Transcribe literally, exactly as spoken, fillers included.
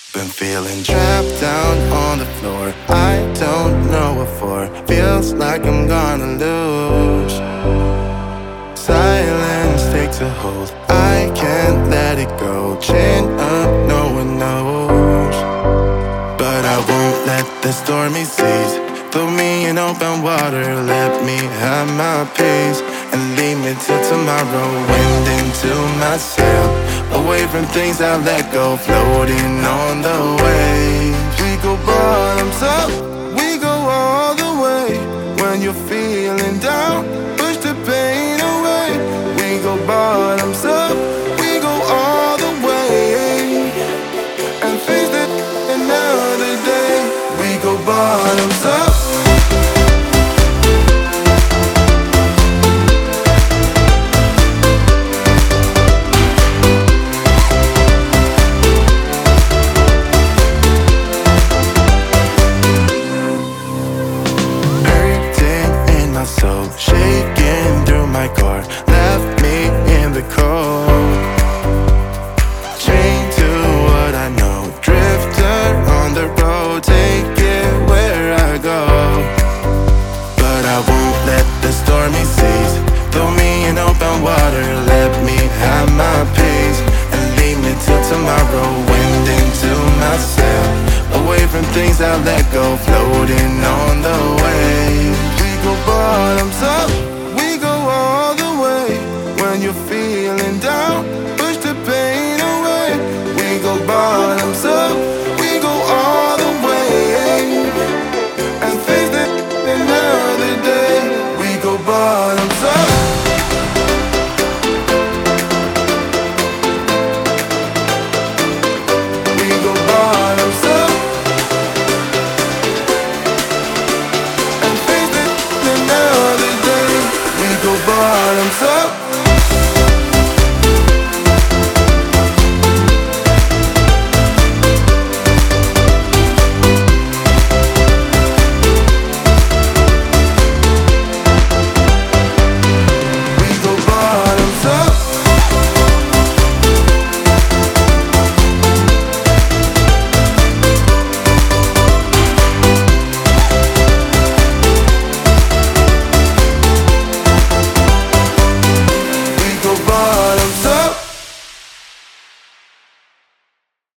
Been feeling trapped down on the floor. I don't know what for. Feels like I'm gonna lose. Silence takes a hold. I can't let it go. Chin up, no one knows. But I won't let the stormy seas throw me in open water. Let me have my peace and leave me till tomorrow. Wind into my sail, away from things I let go. Floating on the waves. We go bottoms up, we go all the way. When you're feeling down, push the pain away. We go bottoms up, we go all the way. And face it another day. We go bottoms up. So shaking through my car, left me in the cold. Chained to what I know, drifter on the road, take it where I go. But I won't let the stormy seas throw me in open water. Let me have my peace and leave me till tomorrow. Wind into my sail, away from things I let go. Floating on the waves. We go bottoms up,